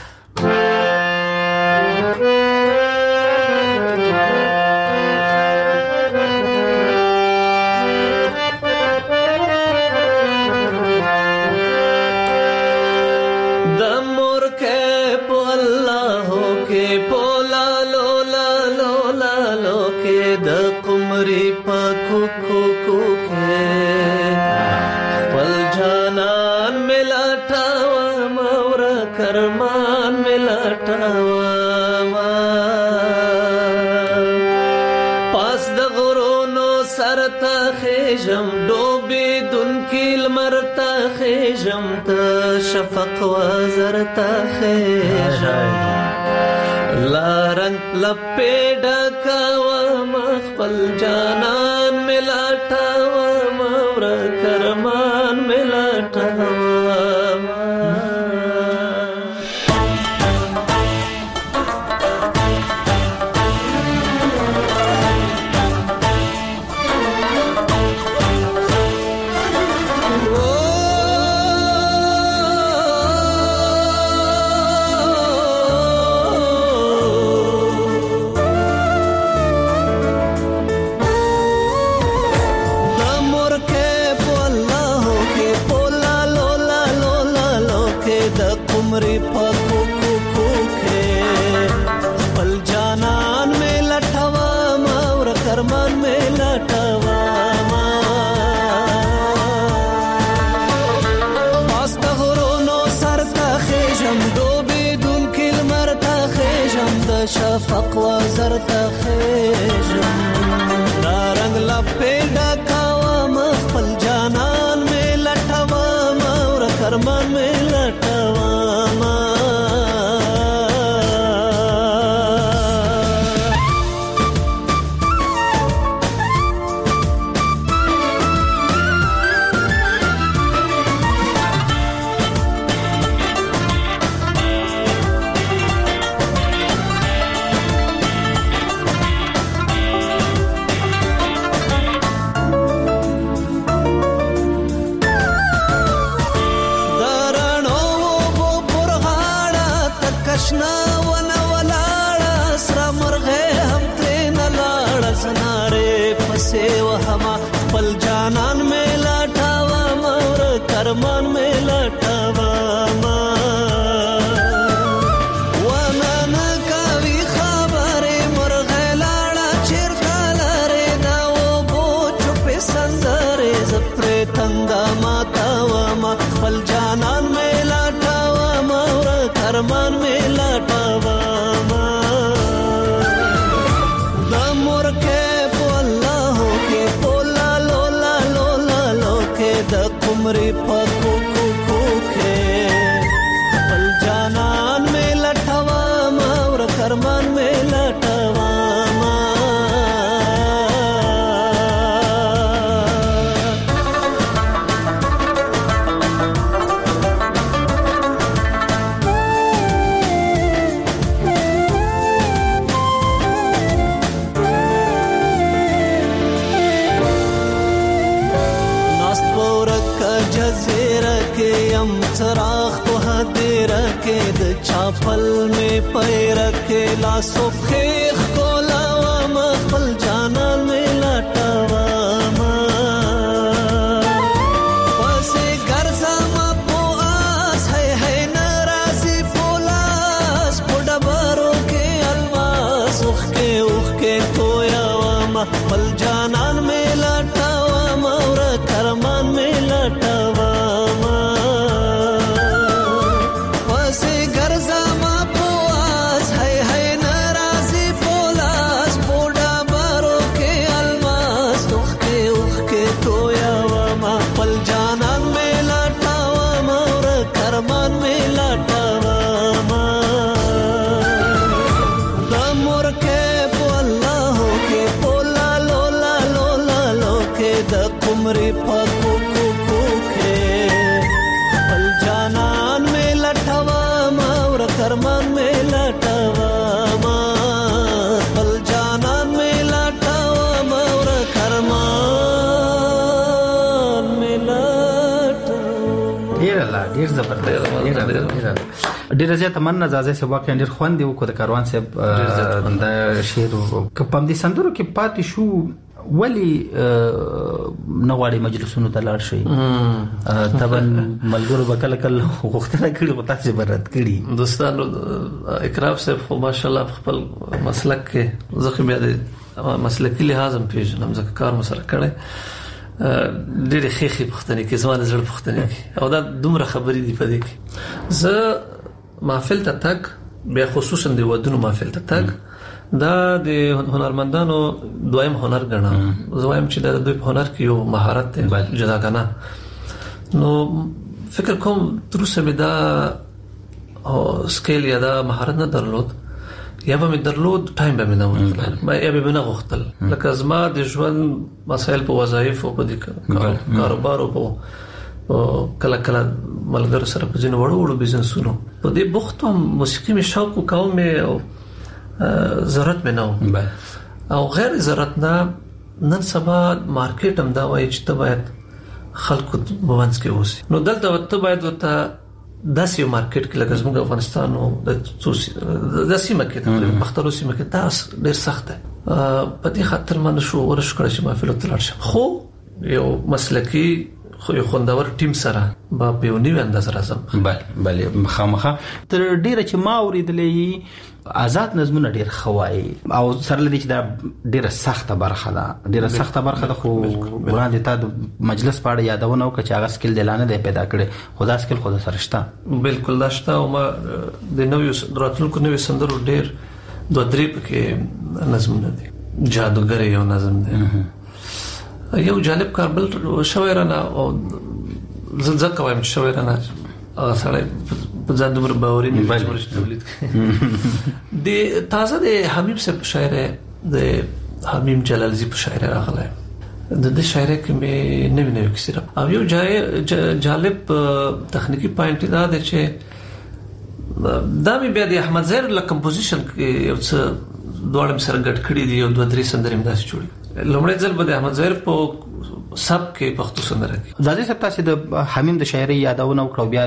G: شفق وزرتا خیشم لارنگ لپیڈا کوا مخفل جانان ملاٹا مور کرمان ملاٹا شفق وزرتا خیشم دارنگ لپیڈا کوا مخفل جانان میں لٹھوا مور کرمان میں لٹھوا چاپل میں پیر کے لاسو خیخ کو لاوا مخفل جانان میں لٹاوا پسے گرزا ما پو آس ہے نرازی پولاس پوڑا بارو کے الواس اخ کے تویا مخفل جانان میں لٹاوا مورا کرمان میں لٹاوا
E: ډیر زبردست ډیر زیات مننه زازه چې واقعا ډیر خوند یو کو د کاروان صاحب د شعر په دې سندرو کې پاتې شو ولی نوړی مجلسونو ته لاړ شي طبعا ملګرو بکل کل غوښتنه کړي او تاسو برات کړي
F: دوستانو اکرام صاحب خو ماشاءالله خپل مسلک کې زخم یاد مسلکی لحاظ هم پیژنم ځکه کار مو سره کړی ډېر خېخي پختنه کې زما نظر پختنه کې او دا دومره خبرې دی په دې کې زه محفل ته تک بیا خصوصا د ودونو محفل ته تک دا د هنرمندانو دویم هنر ګڼم زوایم چې د دوی په هنر کې یو مهارت دی جداګانه نو فکر کوم تر اوسه مې دا سکیل یا دا مهارت نه درلود یا به مې درلود ټایم به مې نه ورکړل ما یا به نه غوښتل لکه زما د ژوند مسایل په وظایف او په دې کاروبار او کله کله ملګرو سره په ځینو وړو بزنسونو په دې بوخت موسیقي مې شوق کوم او ضرورت مې نه او غیر ضرورت نه نن سبا مارکیټ هم دا وایي چې ته باید خلکو بوانس کې اوسې نو دلته ته باید ورته داسې یو مارکیټ کې لکه زموږ افغانستان او د سیمه کې تقریبا پښتنو سیمه کې دا ډېر سخت دی په دې خاطر ما نشو ورش کړی چې محفل ته لاړ شم خو یو مسلکی خو یو خوندور ټیم سره با په نیو انداز راځم
E: بله مخامخه تر ډیره چې ما اوریدلې آزاد نظمونه ډیر خوای او سره لدی چې دا ډیره سخته برخه ده خو وړاندې ته د مجلس پاړه یادونه او چې هغه سکل دلانه دی پیدا کړي خدا سکل خود سره شته
F: بالکل دا شته او ما د نوې دراتلونکو نوې سندرو ډیر دوه درې پکې نظمونه دي جادوګر یو نظم دی یو جالب کاربل شاعرانه او زړه وایم شاعرانه سره په ځان دومره باوري نه چې تولید د تازه د حبیب صاحب شاعر د حبیب جلالزی په شاعر راغله د شاعر کې مې نوې کیسه او یو جالب تخنیکی پوینټ دا دی چې دا مې بیا د احمد زهیر له کمپوزیشن کې یو څه دوړم سره ګډ کړی دی او دوه درې سندرې مې داسې جوړې لومړی ځل به د احمد زهیر په سب کې پښتو سندره کې
E: زادي صاحب تاسو د حمیم د شاعري یادونه وکړو بیا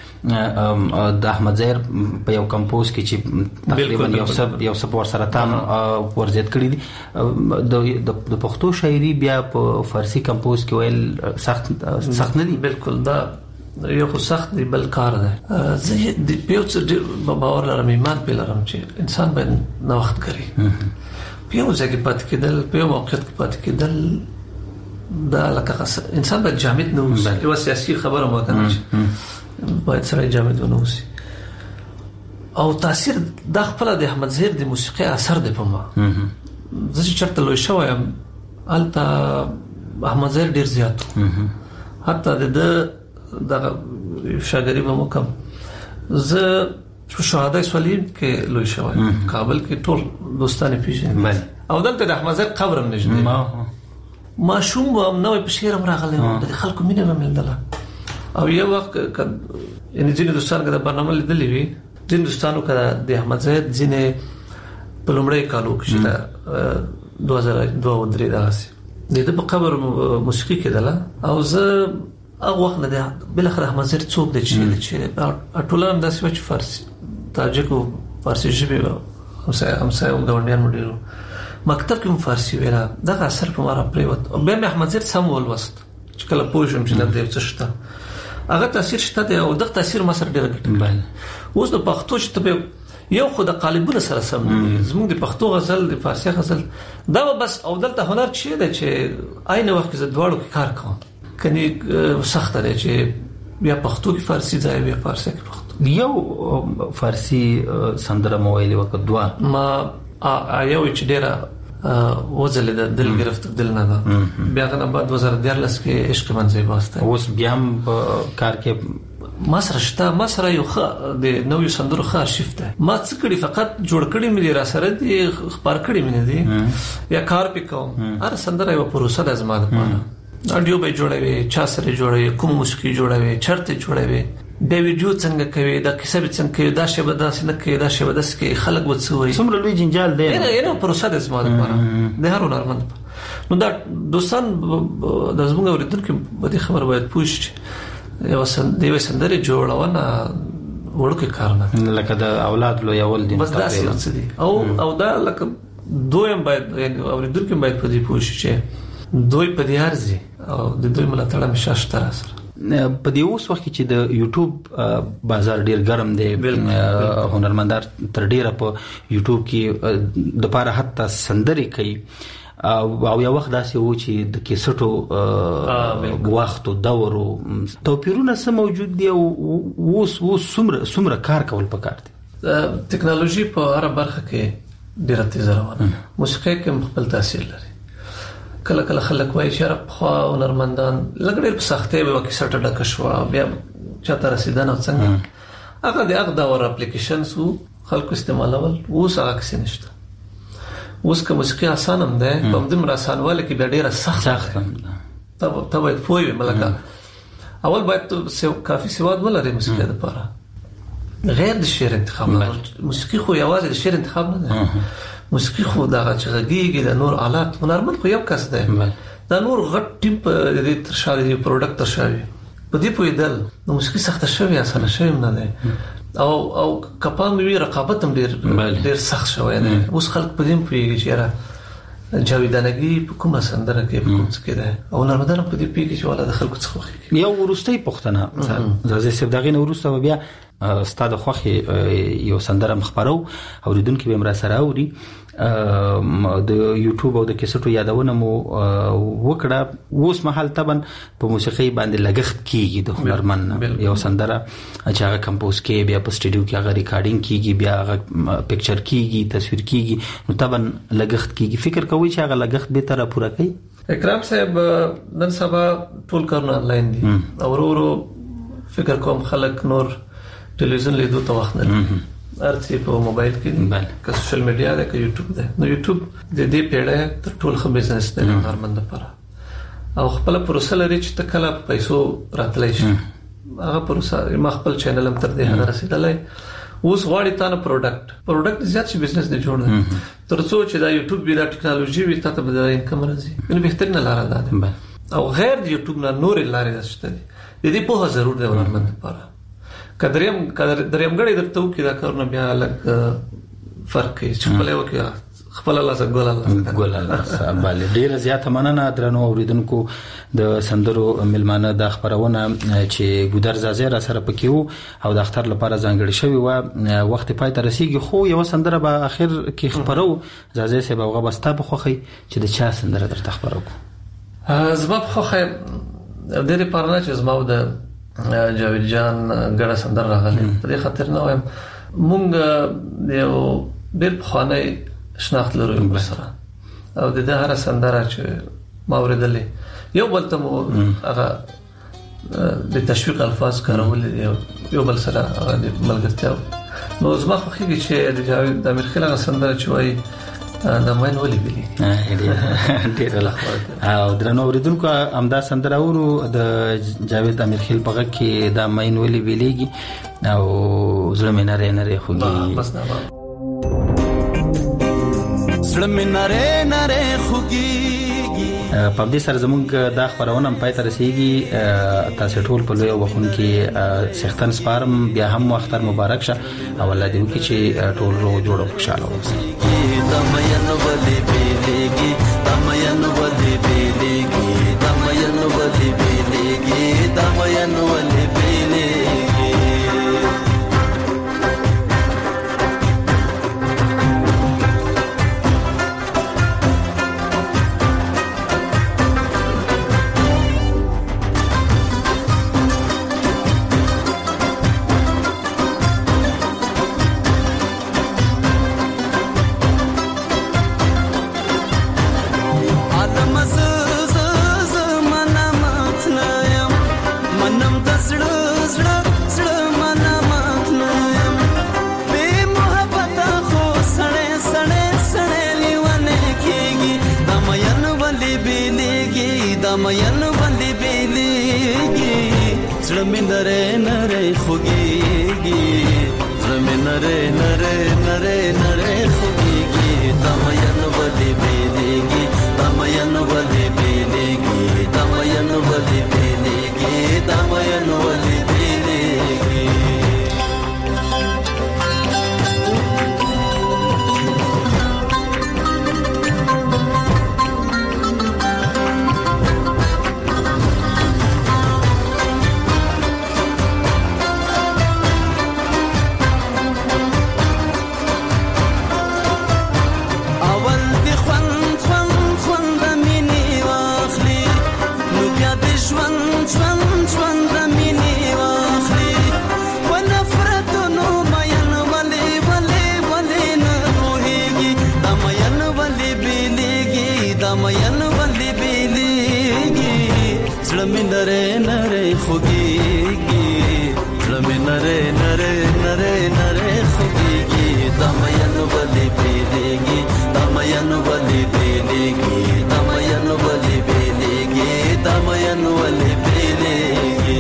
E: د احمد زهیر په یو کمپوز کې چې تقریبا یو سب ور سره تام ورزيد کړی دي د پښتو شاعري بیا په فارسی کمپوز کې ویل سخت نه دي
F: بالکل دا یو خو سخت دی بل کار ده زه د پیوڅ باور لرم ایمان په لرم چې انسان باید نو وخت کوي پیو ځکه پات کېدل په موقعیت کې پات کېدل دا لکه انسان باید جامد نه اوسي یو سیاسي خبره مو کنه باید سره جامد نه اوسي او تاثیر د خپل د احمد زهیر د موسیقي اثر دی په ما زه چې چرته لوي شوم الته احمد زهیر ډیر زیات حتی د شاګری به مو کم زه شهادت سولیم کې لوي شوم کابل کې ټول دوستانه پیژنم او دلته د احمد زهیر قبرم نشته ما شوم نوې په شعر راغله د خلکو مینه ملدله او یو وخت یعنی ځینې دوستان کده برنامه لیدلې وي ځینې دوستانو کده د احمد زهیر ځینې په لومړی کالو کې چې 2002 داسې د په قبر موسیقي کېدله او زه هغه وخت نه بل اخر احمد زهیر څوک دی چې ټولان داسې و چې فارسی تاجک او فارسی ژبه همسایه او ګاونډیان مډیرو مکتب کې فارسی ویلا دا اثر په مارا پریوت او به احمد زهیر سم ولوست چې کله پوجم چې نه دی څه شته هغه تاثیر شته دی او دغه تاثیر ما سره ډیر ګټه اوس د پښتو چې ته یو خو د قالبونه سره سم دي زموږ د پښتو غزل د فارسی غزل دا بس او دلته هنر چی دی چې عین وخت کې زدواړو کې کار کوم کني سخت دی چې بیا پښتو کې فارسی ځای بیا فارسی کې پښتو
E: یو فارسی سندره مویل وکړه دوا
F: ما یو چې ډیره وزل د دل گرفت دل نه ده بیا غن بعد 2014 کې عشق منځي واسطه
E: اوس بیا کار کې
F: ما سره یو د نوې سندرو ښه شفته ما څه کړی فقط جوړ کړی مې را سره دي خبر کړی مې دي یا کار پکوم هر سندره یو پروسه د زما لپاره اډیو به جوړوي چا سره جوړوي کوم موسیقي جوړوي چرته جوړوي د ویډیو څنګه کوي دا کیسه به څنګه کوي دا شی به داسې نه کوي دا شی به داسې کوي خلک وڅوي
E: څومره لوی جنجال دی
F: نه پروسه د زما لپاره د هر هنرمند نو دا دوستان د زموږ اوریدونکو په دې خبر باید پوښتنه یو سندري جوړونه ورکه کارونه
E: لکه د اولاد لو یول دي
F: بس دا څه دي او دا لکه دویم باید یعنی اوریدونکو باید په دې پوه شي چې دوی په دې ارزي او د دوی ملاتړ مشه شته سره
E: په دې اوس وخت چې د یوټیوب بازار ډیر ګرم دی هنرمندار تر ډیره په یوټیوب کې د پاره حتی سندري کوي او یو وخت داسې و چې د کیسټو وخت او دور او توپیرونه سم موجود دي او څومره کار کول پکار دي
F: ټکنالوژي په هر برخه کې ډیره تیز روانه موسیقي کې خپل تاثیر لري کله کله خلک وایي چې خو هنرمندان لګړې په سختۍ به کیسټ ډکه شو بیا چاته رسیدنه څنګه هغه د هغه دور اپلیکیشنز خلکو استعمالول اوس هغه څه نشته اوس که موسیقي آسان هم ده په دې آسانواله کې به ډیره سخت هم ده ته باید پوهې ملګری اول باید کافي سواد ولري موسیقي لپاره غیر د شعر انتخاب موسیقي خو یوازې د شعر انتخاب نه ده موسیقي خو دا چې غږیږي د نور آلات هنرمند خو یو کس ده دا نور غټ ټیم په دې ترشاوي پروډکټ ترشاوي په دې پویدل نو موسیقي سخت شوی اسانه شوی نه ده او کپان وی رقابت هم ډیر سخت شوی دی اوس خلک په دې پیږي چې را جاویدانګي په کومه سندره کې په کوم څه کې ده او نرمدان په دې پیږي چې ولا د خلکو څخه خوخي
E: یو ورستۍ پښتنه زازه سب دغه نو ورسته بیا استاد خوخي یو سندره مخبرو اوریدونکو به مر سره اوري د یوټیوب او د کیسټو یادونه مو وکړه اوس مهال تبن په موسیقي باندې لګښت کیږي د هنرمند یو سندره چې هغه کمپوز کې بیا په سټډیو کې هغه ریکارډینګ کیږي بیا هغه پکچر کیږي تصویر کیږي نو تبن لګښت کیږي فکر کوي چې هغه لګښت به تر پوره کوي
F: اکرام صاحب نن سبا ټول کارونه آنلاین دي او ورو فکر کوم خلک نور ټلویزیون لیدو ته وخت نه ارڅ په موبایل کې که سوشل میډیا ده که یوټیوب ده نو یوټیوب د دې پیړۍ تر ټول ښه بزنس دی هنرمند لپاره او خپل پروسه لري چې تکله پیسو راتلای شي هغه پروسه ما خپل چینل هم تر دې حد رسیدلای اوس غواړي تانه پروډکټ زیات شي بزنس دی جوړ ترڅو چې دا یوټیوب بیا د ټکنالوژي وي ته به د انکم راځي نو بهترینه لار ده او غیر د یوټیوب نه نور لارې شته دي د دې په ضرورت دی هنرمند لپاره دریم غړي درته وکي دا کارونه بیا الګ فرق کوي چې خپل یو کې خپل الله ګول الله
E: بل ډیر زیات مننه درنو اوریدونکو د سندرو ملمانه د خبرونه چې ګودر زازر سره پکيو او د اختر لپاره ځانګړي شوی و وخت پای ته رسیدي خو یو سندره به اخر کې خبرو زازر سه به غوستا په خوخي چې د چا سندره درته خبرو
F: زما په خوخه د دې پرانه چې زما د جاوید جان ګړه سندره راغله په دې خاطر نه وایم مونږ یو ډېر خوانه شناخت لرو سره او د هر سندره چې ما اوریدلې یو بل ته هغه د تشویق الفاظ کارول یو بل سره د ملګرتیا نو زما خو خېږي چې د جاوید د امیر خیل سندره چې وایي دا مین ولې ویلي
E: ډېر له او درنو اوریدونکو امدا سندره ورو د جاوید امیر خیل په غږ کې دا مین ولې ویليږي او زړه مې نره خوږي
G: زړه مې نره خوږي
E: په دې سره زموږ د خبرونه پای ته رسیدي تاسو ټول په لوی وخت کې سختن سپارم بیا هم اختر مبارک شه او الله دې وکړي چې ټول روغ جوړ او خوشاله اوسئ
G: دمین ولې بیلېږي دمین ولې بیلېږي دمین ولې بیلېږي دمین ولې بیلېږي مین باندې بیلېږي زړه مې نره خوږيږي زړه مې نره خوږيږي دا مین باندې بیلېږي دا مین باندې بیلېږي دا مین باندې بیلېږي دمین ولی بیلیگی नरे नरे खुगीगी ज़मी नरे नरे नरे नरे खुगीगी दमयन वली बेलेगी दमयन वली बेलेगी दमयन वली बेलेगी दमयन वली बेलेगी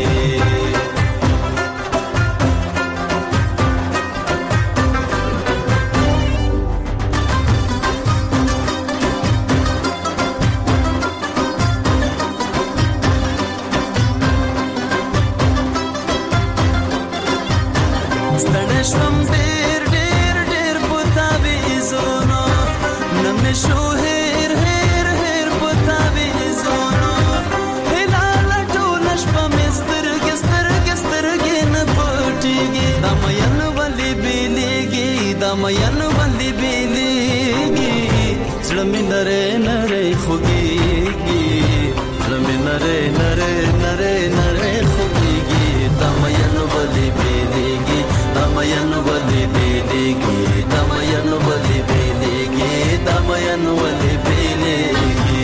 G: दमयन वली बेलेगी ज़मी नरे नरे खुगीगी ज़मी नरे नरे नरे नरे खुगीगी दमयन वली बेलेगी दमयन वली बेलेगी दमयन वली बेलेगी दमयन वली बेलेगी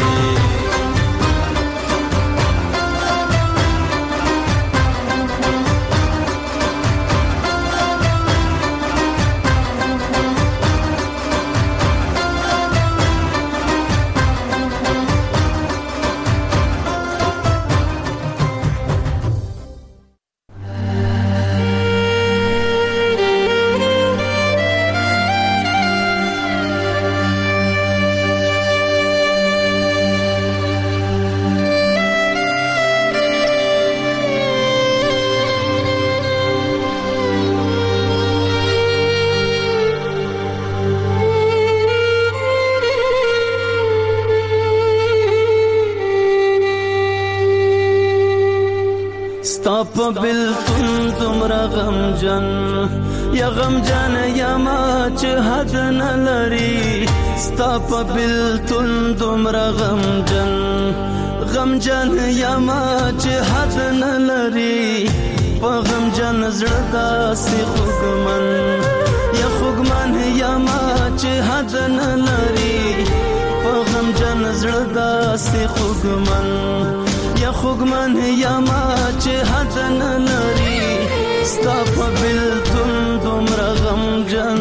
G: په بلتون دومره غمجن یا غمجن یا ما چې حد نه لري ستا په بلتون دومره غمجن غمجن یا ما چې حد نه لري په غمجن زړه داسې خوږمن یا خوږمن یا ما چې حد نه لري په غمجن زړه داسې خوږمن یا خوږمن یا ما چې حد نه لري ستا په بلتون دومره غمجن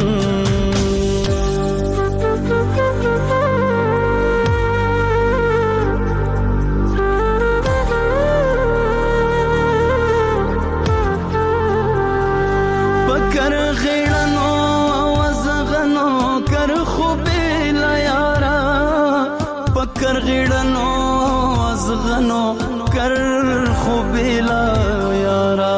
G: پکر غیړنو وزغنو کر خوبې لا یارا پکر غیړنو وزغنو कर खुबिला यारा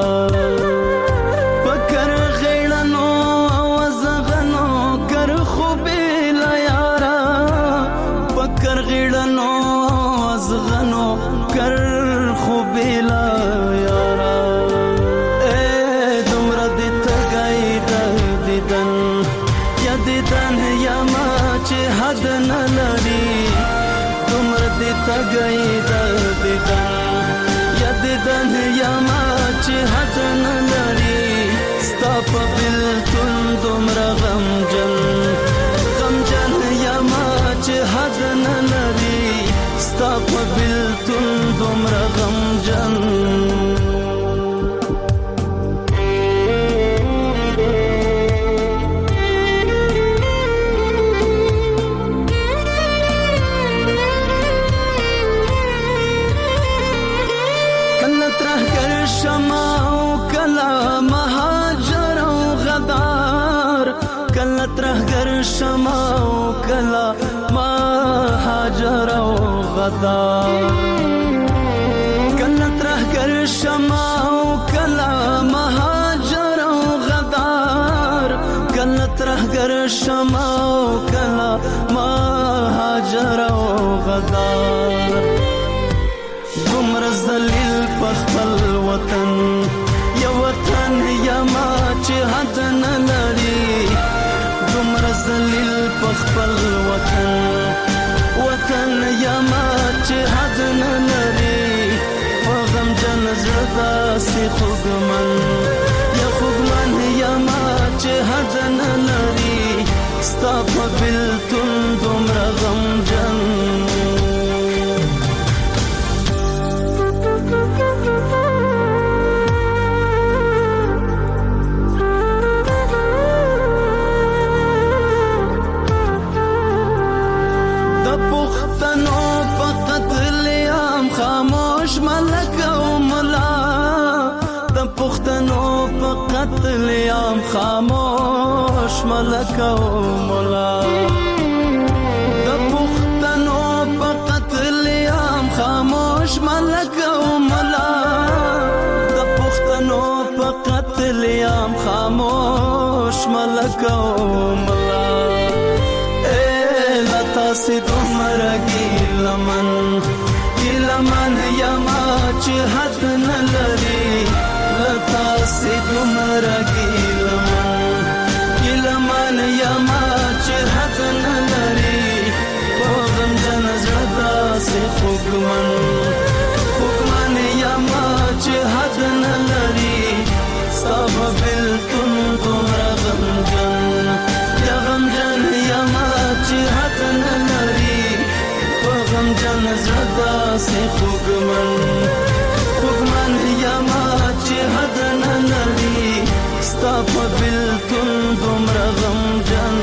G: पकर गैड़नो वज़गनो कर खुबिला यारा पकर गैड़नो वज़गनो कर खुबिला यारा ए दुमरा दित गई दिदन या दिदन या माच हद न लड़ी दुमरा दित गई दिदन دن یا ما چې حد نه لري ستا په بلتون دومره غمجن غمجن یا ما چې حد نه لري ستا په بلتون دومره غمجن ترهګر شمع او کلا ما هاجر او غدا کله ترهګر شمع درشمو کلا ما هاجر او غدار دومره ذلیل په خپل وطن یو وطن یما چې حد نه لري دومره ذلیل په خپل وطن یما چې حد نه لري په غم جن زړه داسې خوږمن یما چې حد نه لري ستا په بېلتون دومره غمجن د پښتنو په قتل عام خاموش ملک او ملا د پښتنو په قتل عام خاموش ملک او ملا د پښتنو په قتل عام خاموش ملک او ملا د پښتنو په قتل عام خاموش ملک او ملا تاسې دومره ګیلمن یما چې حد نه لري له تاسې دومره ګیلمن یما چې حد نه لري په غمجن زړه داسې خوږمن یما چې حد نه لري ستا په بېلتون دومره غمجن یما چې حد نه لري په غمجن زړه داسې خوږمن یما چې حد نه لري ستا په بېلتون دومره غمجن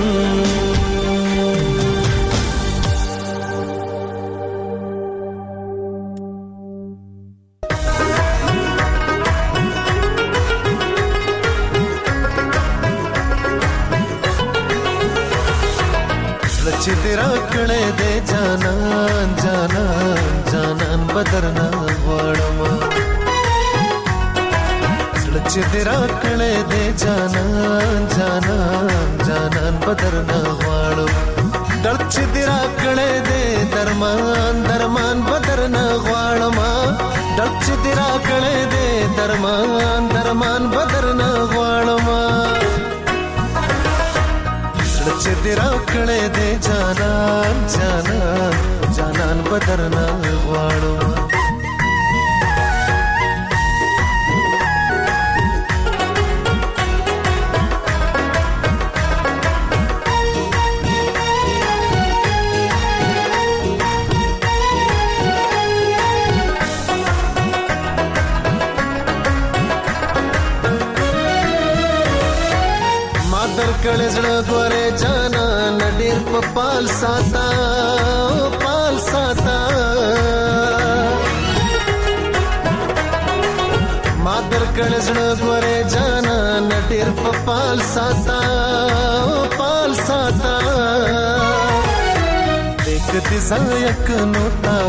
H: چې تیرا کړه دې جانان بدرنا غواړم چې تیرا کړه دې جانان بدرنا غواړم درد چې تیرا کړه دې درمان بدرنا غواړم درد چې تیرا کړه دې درمان بدرنا غواړم چې تیرا کړه دې جانان بدرنا غواړم کړه زړه ګوره جانا نډیر په پال ساتا ما در کړه زړه ګوره جانا نډیر په پال ساتا دیک دې زایک نو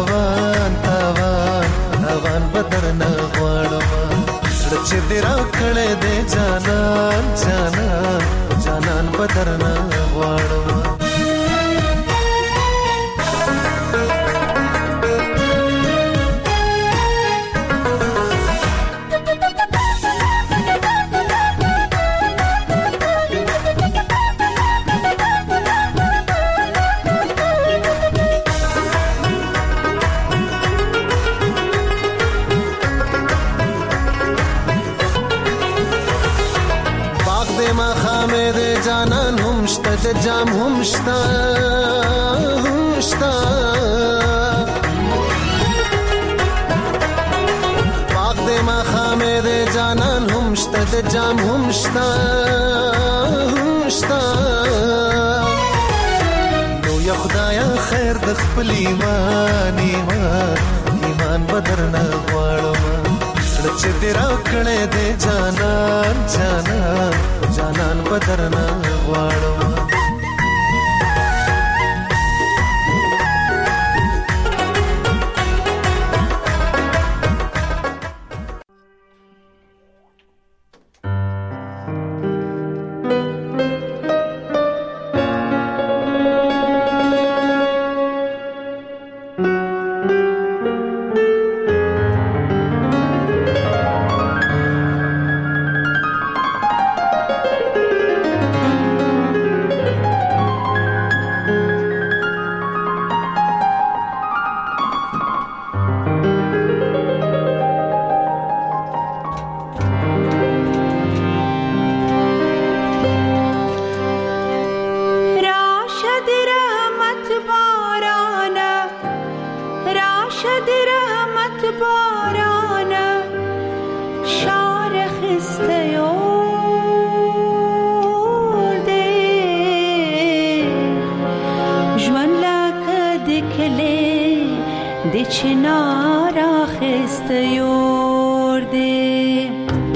H: تاوان بدرنا غواړم چې دې را کړه دې جانان بدرنا غواړم جانان هم شته د جام هم شته باغ دې ما خامې دې جانان هم شته د جام هم شته نو یا خدایا خیر د خپل ایمان بدرنا غواړم چې دې را کړه دې جانان بدرنا غواړم
I: چنار آخست یورده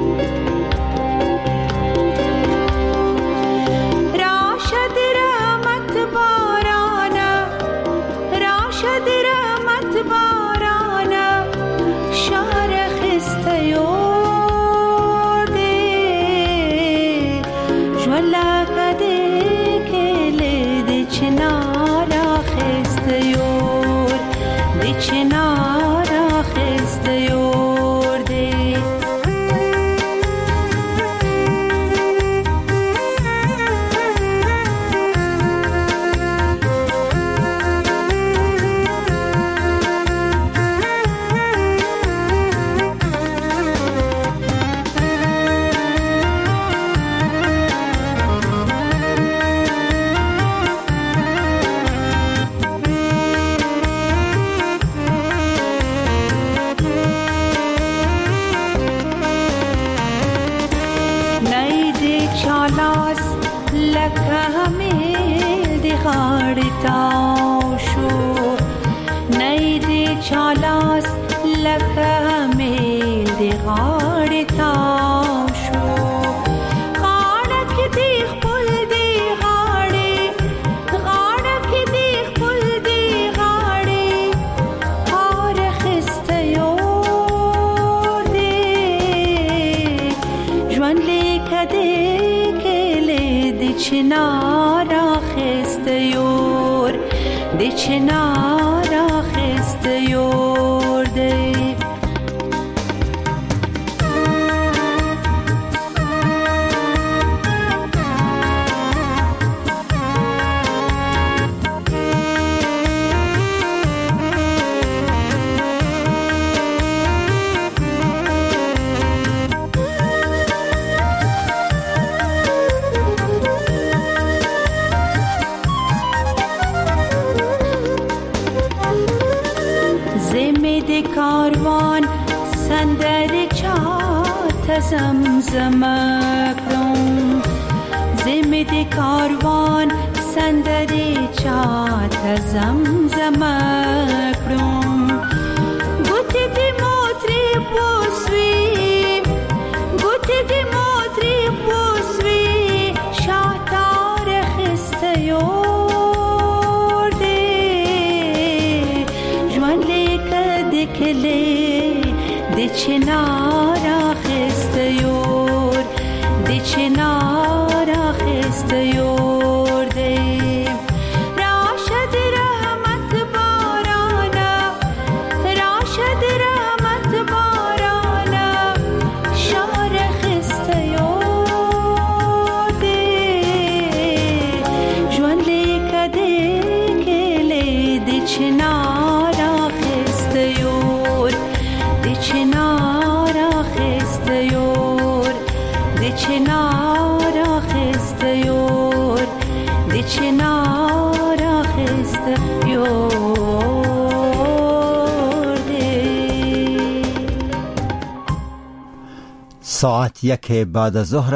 I: راشد رحمت بارانه راشد رحمت بارانه شار خست یورده جوالا کده کلی دی چنار آخست یور دی چنار آخست یورده چالاس لکه همیل دی غاڑی تاوشو نیدی چالاس لکه همیل دی غاڑی تاوشو غاڑک دیخ پل دی غاڑی غاڑک دیخ پل دی غاڑی هار خست یوردی جوان لیکده چنار آخست یور دی چنار آخست یورده کاروان سندر چات زمزم کرم زمد کاروان سندر چات زمزم کرم گوتی دی موتری بوسوی گوتی دی موتری بوسوی شاتار خست یورده جوان کلی دی چنار آخست یور دی چنار آخست یورده راشد رحمت بارانه راشد رحمت بارانه شار خست یورده جوان لیکده کلی دی چنار آخست یور دی چنار آخست یور دی چنار آخست یور دی چنار آخست یورده.
J: ساعت 1 بعد از ظهر